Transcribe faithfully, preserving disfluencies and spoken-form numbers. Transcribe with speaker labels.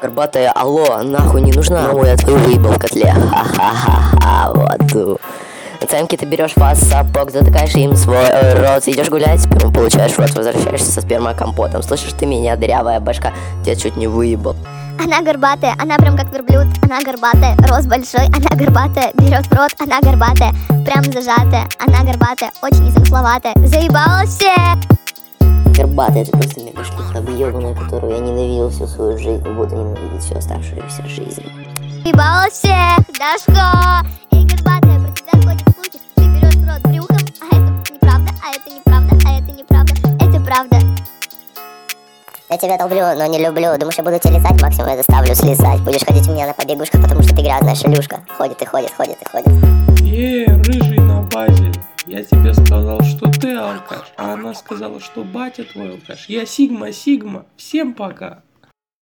Speaker 1: Горбатая, алло, нахуй не нужна. Ну, я твою выебал в котле. Ха-ха-ха-ха, вот. Оценки ты берешь вас сапог, затыкаешь им свой рот. Идешь гулять, сперму получаешь в рот, возвращаешься со спермокомпотом. Слышишь ты меня, дырявая башка, тебя чуть не выебал.
Speaker 2: Она горбатая, она прям как верблюд, она горбатая, рост большой, она горбатая, берет в рот, она горбатая, прям зажатая, она горбатая, очень незамысловатая, заебалась все!
Speaker 1: Горбатая, это просто мега шлюха объебанная, которую я ненавидел всю свою жизнь и буду ненавидеть всю оставшуюся жизнь.
Speaker 2: Заебалась всех, да что? Эй, горбатая, про тебя ходят слухи, ты берешь в рот брюхом, а это неправда, а это неправда, а это неправда, это правда.
Speaker 3: Я тебя долблю, но не люблю. Думаешь, я буду тебя лизать, максимум я заставлю слезать. Будешь ходить у меня на побегушках, потому что ты грязная шлюшка. Ходит и ходит, ходит и ходит.
Speaker 4: Эй, рыжий на базе. Я тебе сказал, что ты алкаш, а она сказала, что батя твой алкаш. Я Сигма, Сигма. Всем пока.